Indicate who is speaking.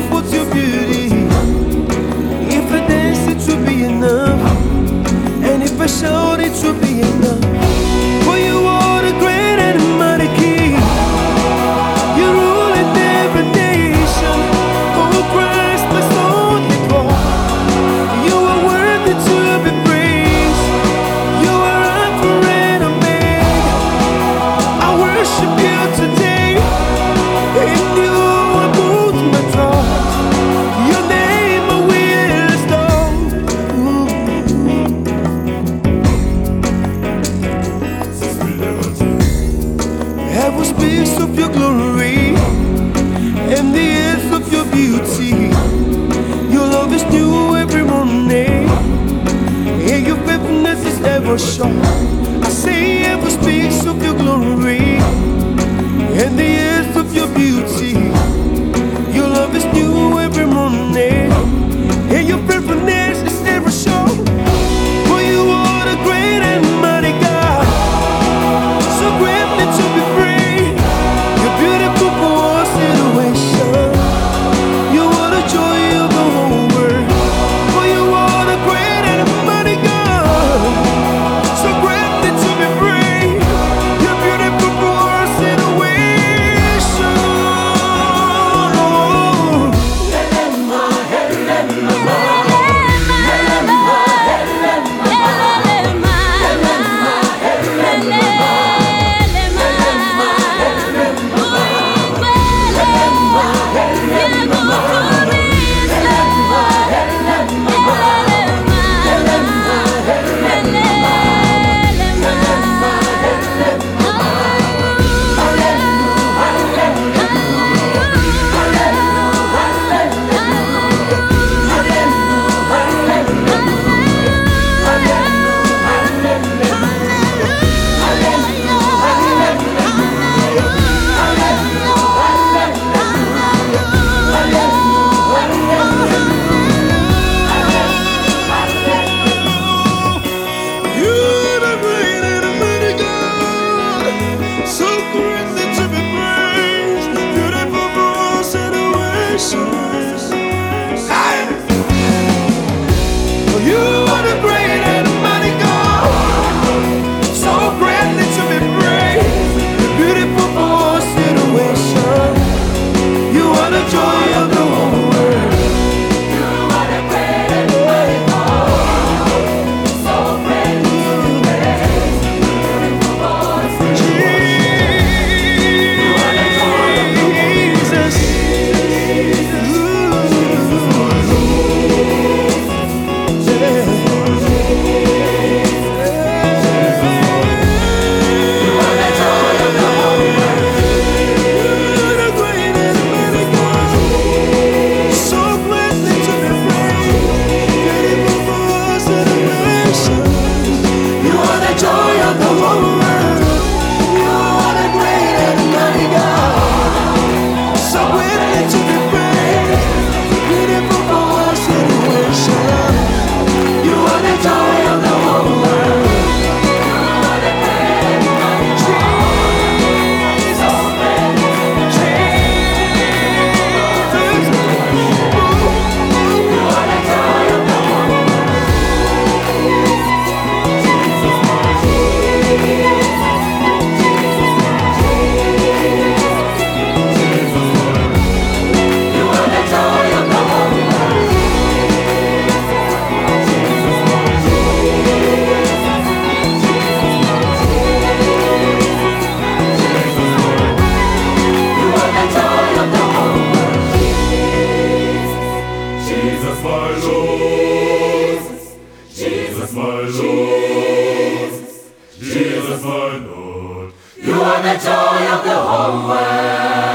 Speaker 1: what's your beauty? If I dance, it should be enough. And if I shout, it should be enough. For you are the great and mighty King. You rule in every nation. Oh Christ, my soul declares, you are worthy to be praised. You are Alpha and Omega. I worship you today. In you I put my trust. Your name I will extol. Heaven speaks of your glory, and the earth of your beauty. Your love is new every morning, and your faithfulness is ever sure. I say heaven speaks of your glory, and the earth of your beauty. Your love is new every morning, and your faithfulness is ever sure. For you are the great and mighty God, so greatly to be praised. Your beautiful for situation. You are the joy of the whole world. For you are the great and mighty God, so greatly to be praised. Your beautiful for situation. You are the great and mighty God, so greatly to be praised. The beautiful for situation. You are the joy of the whole world. You are the great and mighty God, so greatly to be praised. The beautiful for situation. You are the joy of the whole world.
Speaker 2: You are the joy of the whole world.